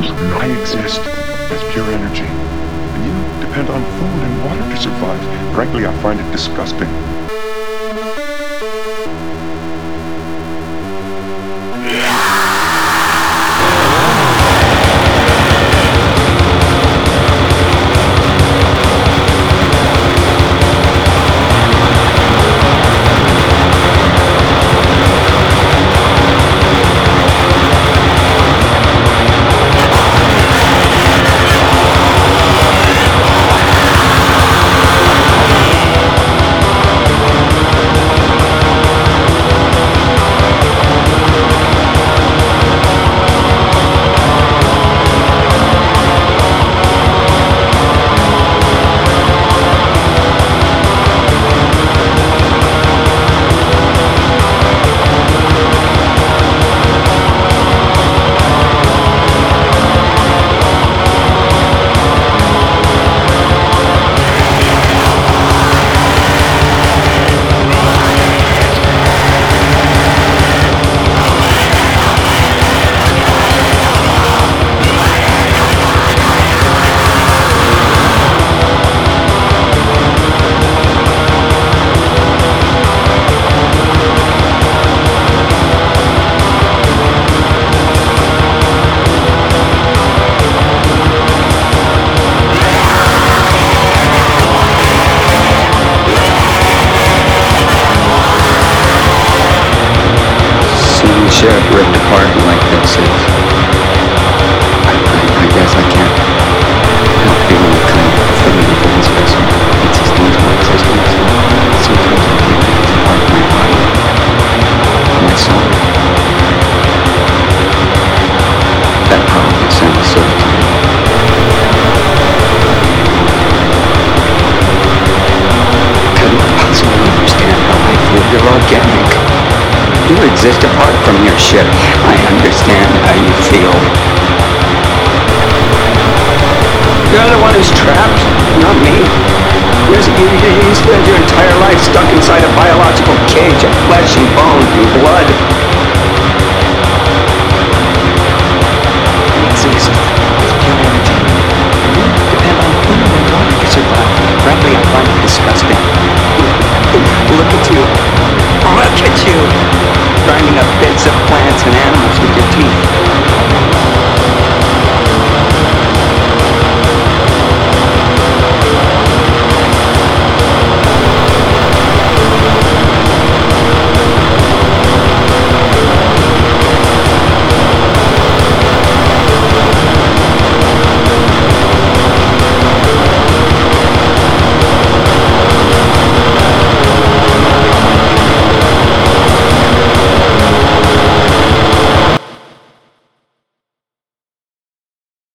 I exist as pure energy, and you depend on food and water to survive. Frankly, I find it disgusting. Sheriff ripped apart like this is... I guess I can't help feeling the kind of affinity for this vessel. It sustains my existence. Sometimes I feel like it's a part of my body, my soul. That probably sounds silly to you. Couldn't possibly understand how I feel. You're organic. You exist apart from your ship. I understand how you feel.